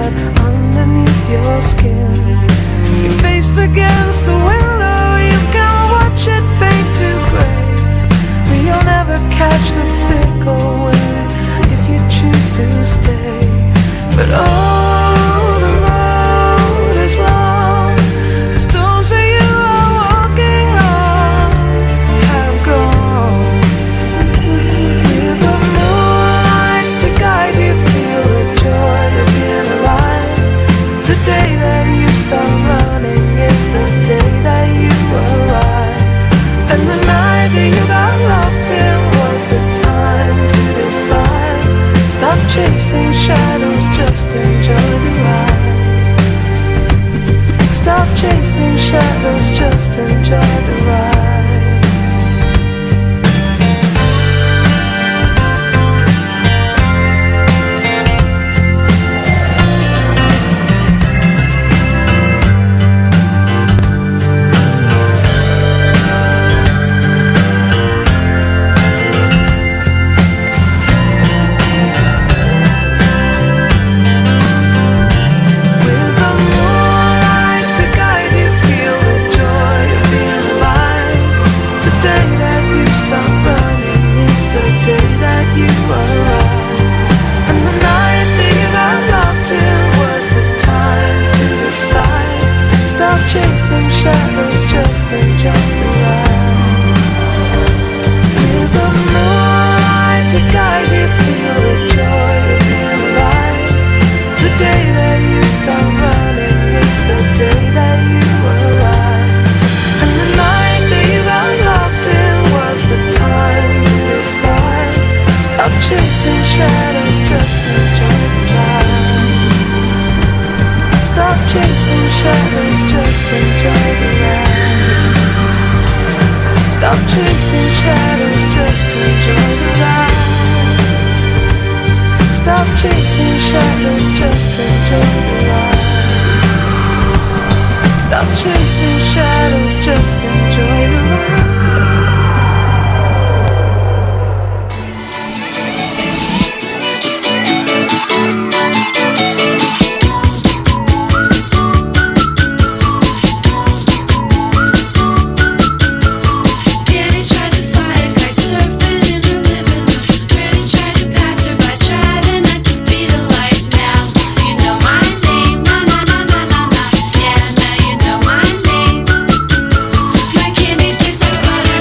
right underneath your skin. Your face against the window, you can watch it fade to gray, but you'll never catch the fickle wind if you choose to stay. But oh, the road is long, the stones that you are walking on have gone. With the moonlight to guide you, feel the joy of being alive. The day that you stop running is the day that you arrive. And the night that you got locked in was the time to decide. Stop chasing shadows, just enjoy the ride. Stop chasing shadows, just enjoy the ride. Chasing shadows, just enjoy the ride. With the moonlight to guide you, feel the joy of being alive. The day that you stop running is the day that you arrive. And the night that you got locked in was the time to decide. Stop chasing shadows, just enjoy the ride. Stop chasing shadows, just enjoy the ride. Stop chasing shadows, just enjoy the ride. Stop chasing shadows, just enjoy the ride. Stop chasing shadows, just enjoy the ride. Candy tastes like butter.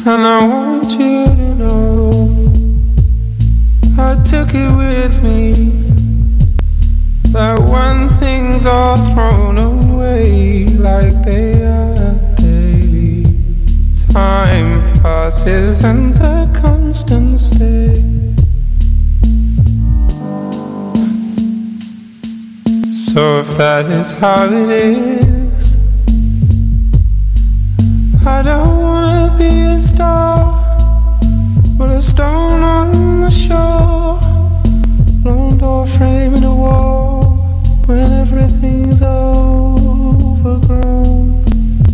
And I want you to know I took it with me, that when things are thrown away like they are daily, time passes and the constant stay. So if that is how it is, I don't wanna be a star, but a stone on the shore, lone door framing a wall when everything's overgrown.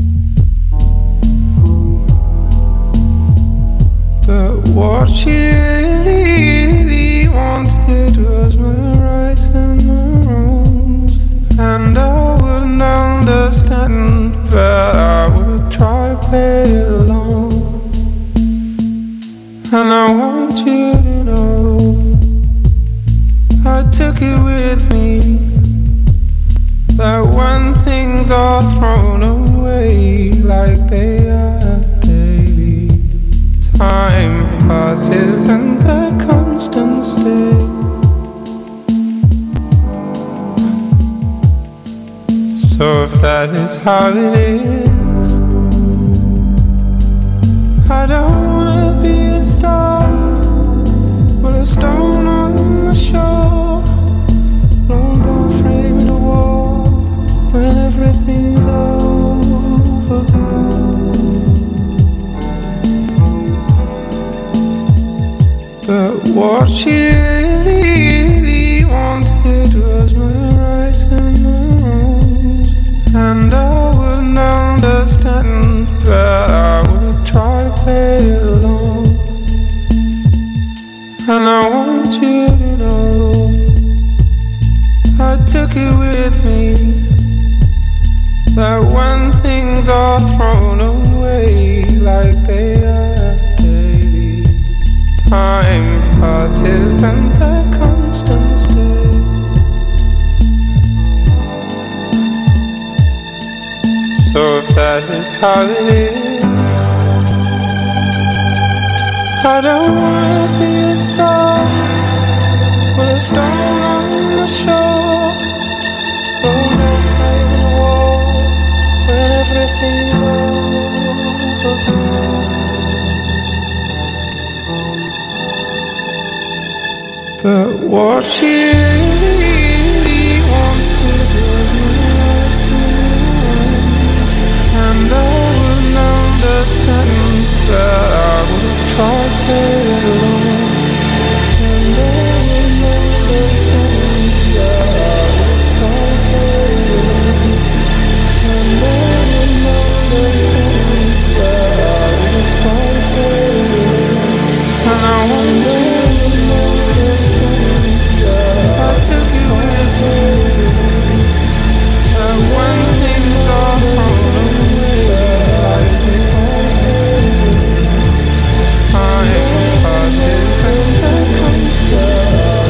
But what she really wanted was my rights and my wrongs, and I wouldn't understand, but I would try to play along. And I want you to know I took it with me, that when things are thrown away like they are daily, time passes and the constant stay. So if that is how it is, I don't wanna be a star, but a stone on the shore, lone door framing a wall when everything's overgrown. But what she really wanted was my rights and my wrongs, and I wouldn't understand, but I would try to play along. And I want you to know I took it with me, that when things are thrown away like they are daily, time passes and the constant stay. So if that is how it is, I don't wanna be a star, but a stone on the shore, rolled off frame the wall when everything's overgrown. But what she really wanted was my rights and I wouldn't understand, but I would try to play it along. And I wouldn't understand, but I would try to play it along. And I wouldn't understand, but I would try to play it along. And I wonder, I took it with me, and when things are thrown away like they are, time passes and the constant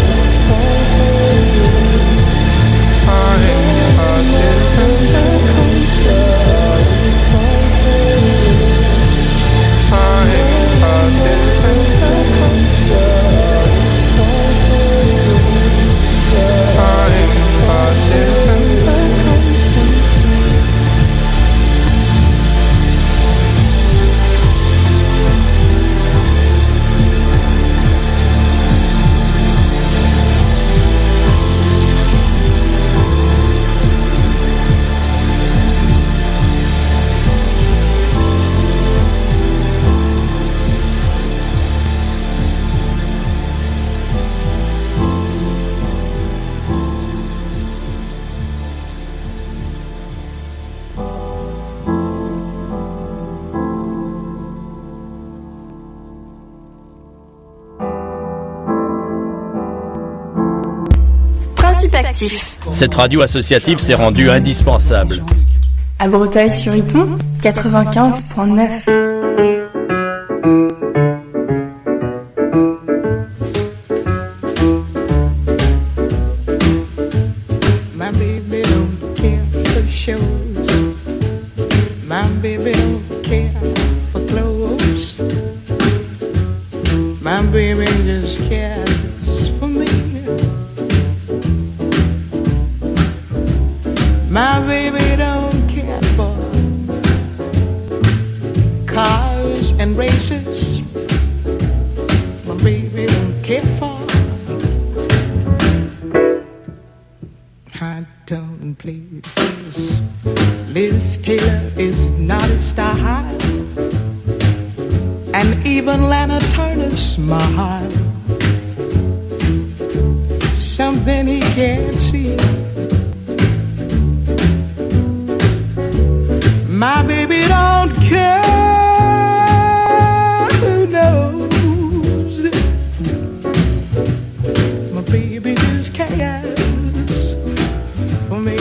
time passes and the constant time passes and the constant time passes and the constant. Actif. Cette radio associative s'est rendue indispensable. À Breteuil-sur-Iton, 95.9. My baby don't care for shows. My baby don't care for clothes. My baby just cares for me. My baby don't care for cars and races. My baby don't care for high-tone places. Liz Taylor is not a style, and even Lana Turner's smile, something he can't see. My baby don't care, who knows? My baby just cares for me.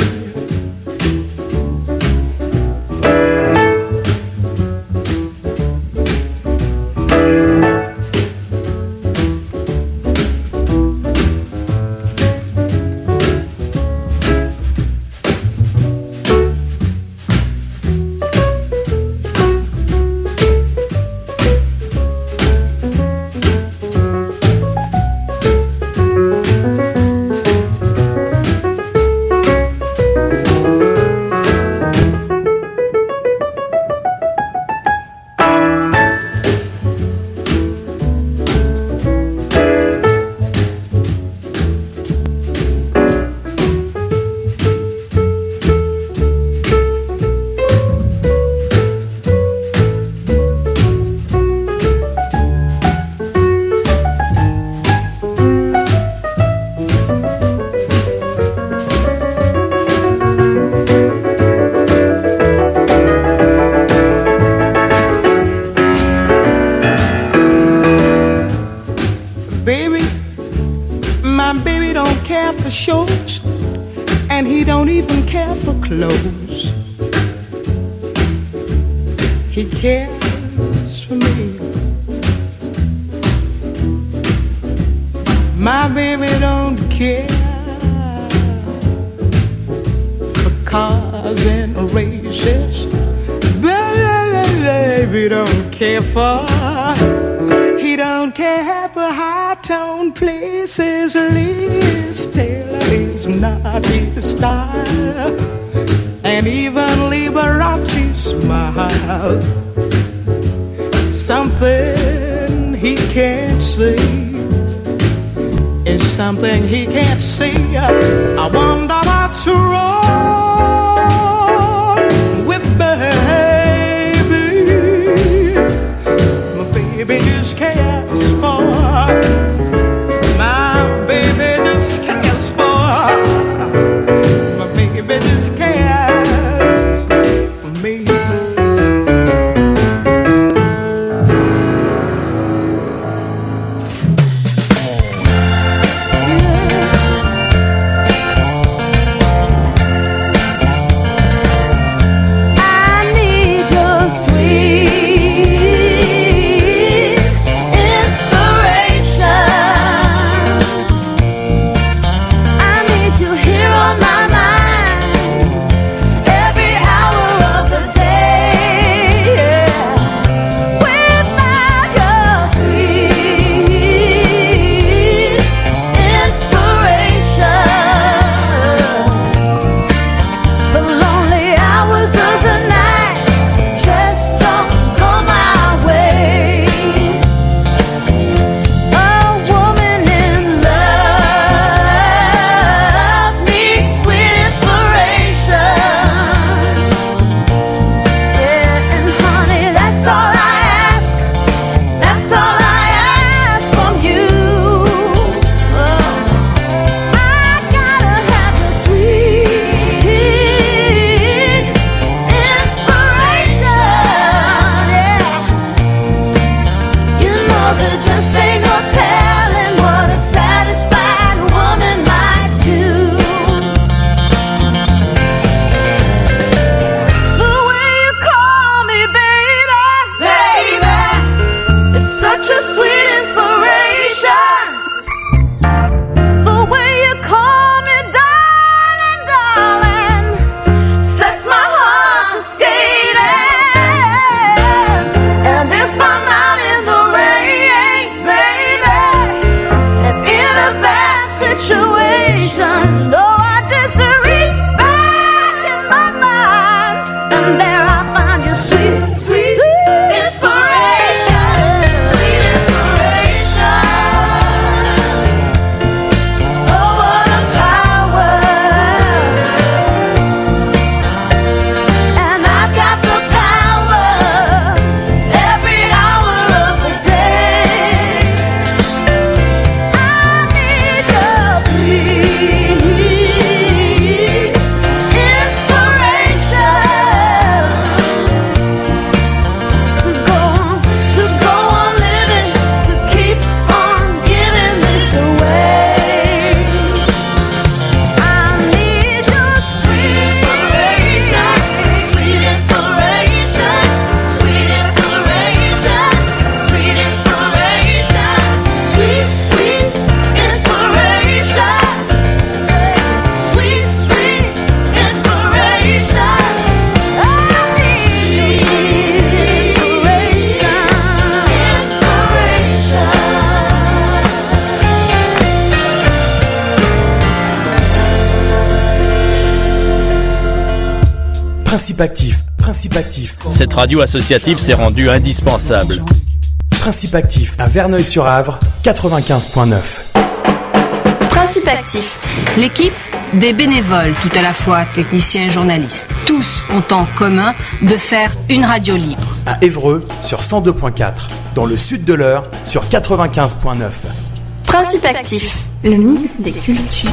Something he can't see is something he can't see. I wonder what's wrong with baby. My baby just cares for. My baby just cares for. My baby just cares for me. Baby Principe actif, Principe actif. Cette radio associative s'est rendue indispensable. Principe actif à Verneuil-sur-Avre, 95.9. Principe actif. L'équipe des bénévoles, tout à la fois techniciens et journalistes, tous ont en commun de faire une radio libre. À Évreux sur 102.4, dans le sud de l'Eure sur 95.9. Principe actif, le mix des cultures.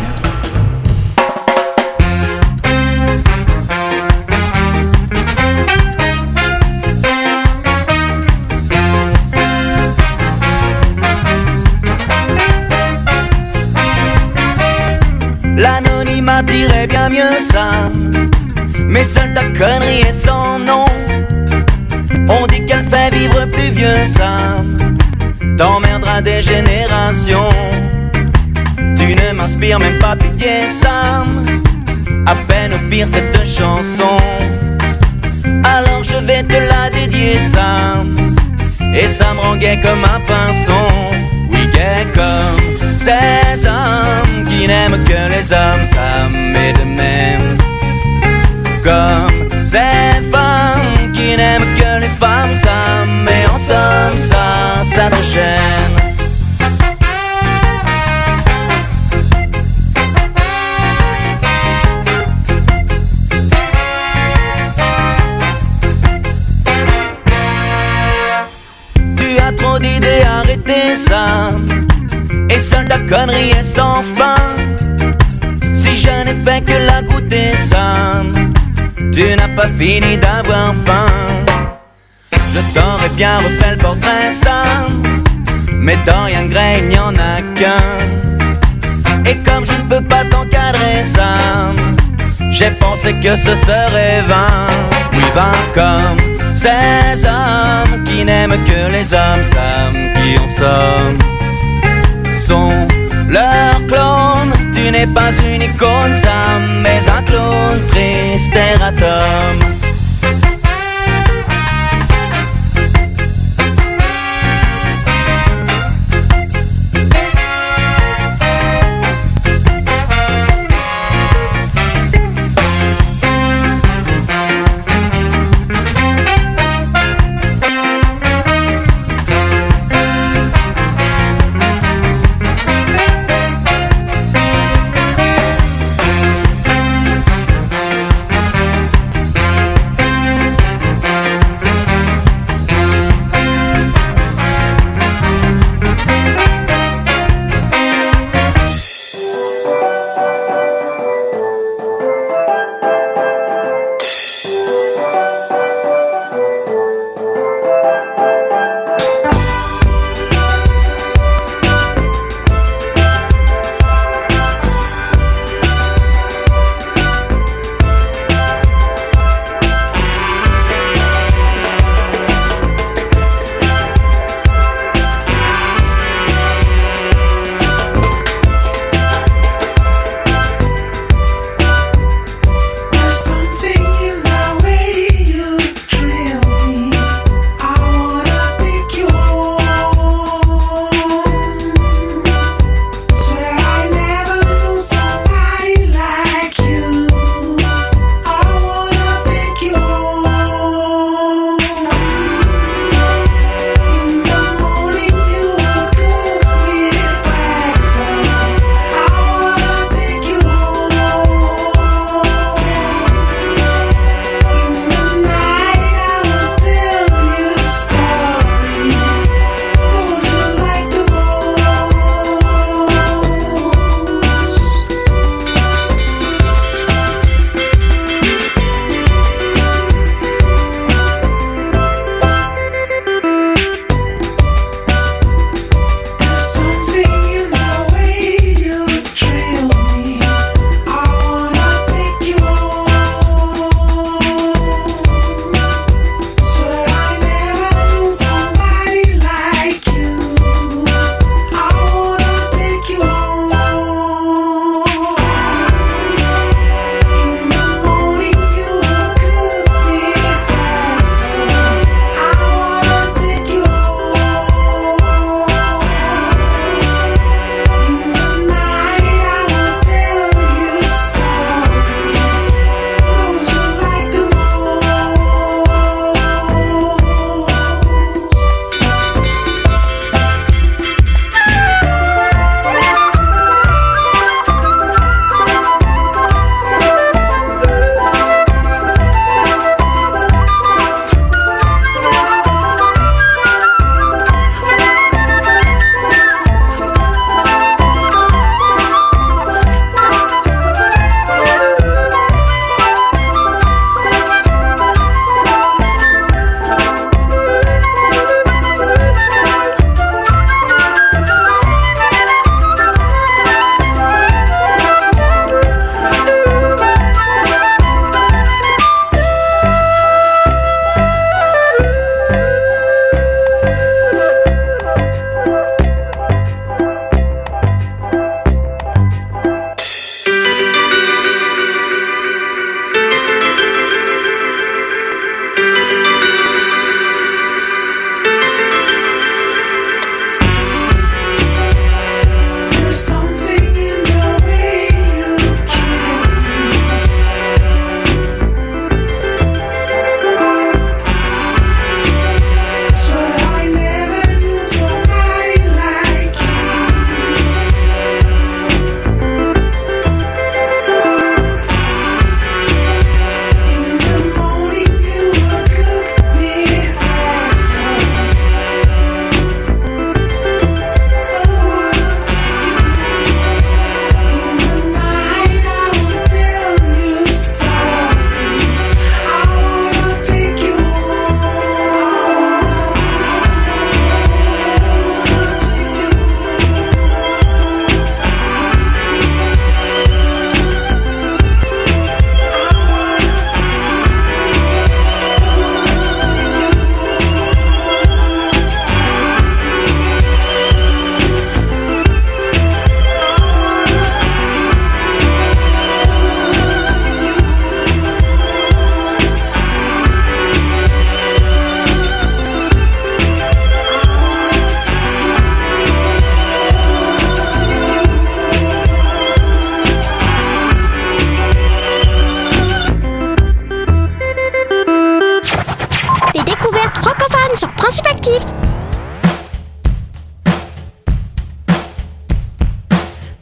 L'anonymat dirait bien mieux ça, mais seule ta connerie est sans nom. On dit qu'elle fait vivre plus vieux, Sam. T'emmerderas des générations. Tu ne m'inspires même pas pitié, Sam. À peine au pire cette chanson. Alors je vais te la dédier, Sam. Et ça me rend gai comme un pinson. Oui, gai comme ces hommes qui n'aiment que les hommes, Sam. Et de même comme ces femmes qui n'aiment que les femmes, Sam. Et en somme, ça te gêne. Tu as trop d'idées, arrêtez ça. Et seule ta connerie est sans fin. Si je n'ai fait que la goûter, Sam, tu n'as pas fini d'avoir faim. Je t'aurais bien refait le portrait, Sam, mais Dorian Gray, il n'y en a qu'un. Et comme je ne peux pas t'encadrer, Sam, j'ai pensé que ce serait vain. Oui, vain comme ces hommes qui n'aiment que les hommes, Sam, qui en somme sont leurs clones. Tu n'es pas une icône, Sam, mais un clone triste erratum.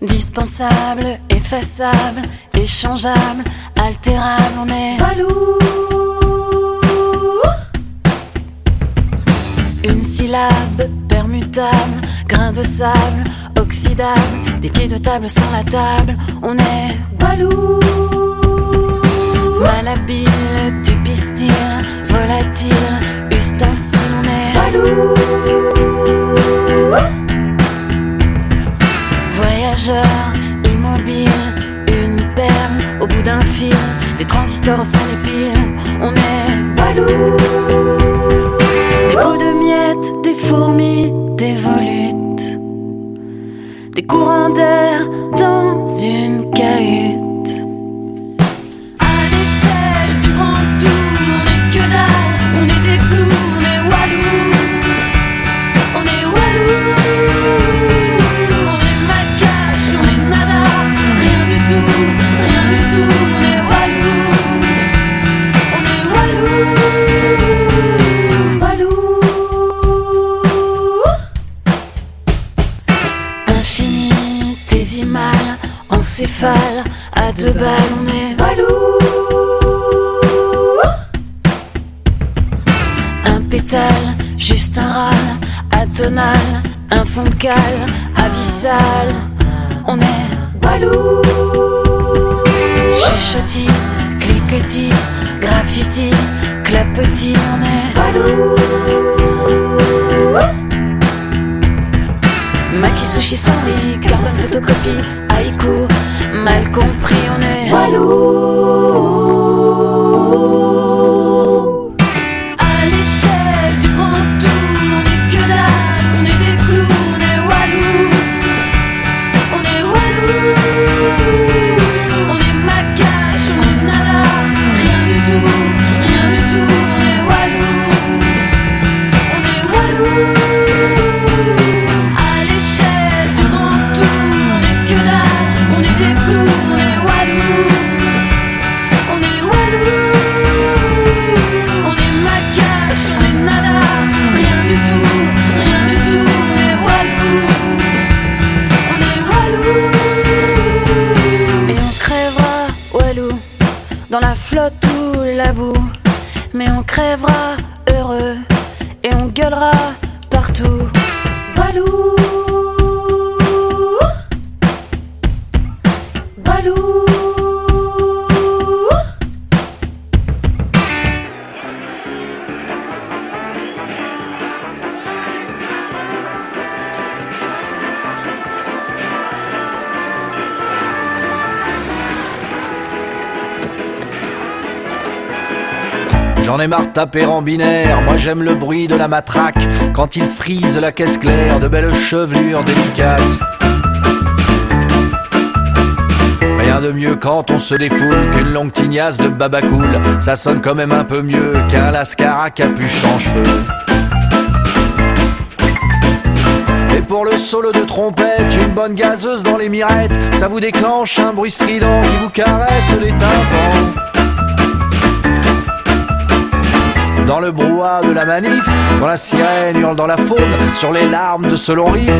Dispensable, effaçable, échangeable, altérable, on est Walou. Une syllabe permutable, grain de sable, oxydable, des pieds de table sur la table, on est Walou. Malhabile, du pistil, volatile, ustensile, on est Walou. Voyageur, immobile, une perle au bout d'un fil, des transistors sans les piles, on est Walou. Des pots de miettes, des fourmis, des volutes, des courants d'air dans une cahute. À l'échelle du grand tour, on est que dalle, on est des clous, on est Walou. On est Walou. On est macache, on est nada, rien du tout, on est Walou. On est Walou. Encéphale, à deux balles, on est Walou. Un pétale, juste un râle, atonal, un fond de cale, abyssal, on est Walou. Chuchotis, cliquetis, graffiti, clapotis, on est Walou. Maki sushi sans riz, carbone photocopie, haïku, mal compris, on est Walou. À l'échelle du grand tour, on est que dalle, on est des clous, on est Walou. On est Walou. On est macache, on est nada, rien du tout, on est Walou. On est Walou. Dans la flotte ou la boue, mais on crèvera heureux et on gueulera partout. Walou. Walou. J'en ai marre de taper en binaire, moi j'aime le bruit de la matraque quand il frise la caisse claire de belles chevelures délicates. Rien de mieux quand on se défoule qu'une longue tignasse de babacool. Ça sonne quand même un peu mieux qu'un lascar à capuche sans cheveux. Et pour le solo de trompette, une bonne gazeuse dans les mirettes, ça vous déclenche un bruit strident qui vous caresse les tympans. Dans le brouhaha de la manif, quand la sirène hurle dans la faune sur les larmes de ce long riff,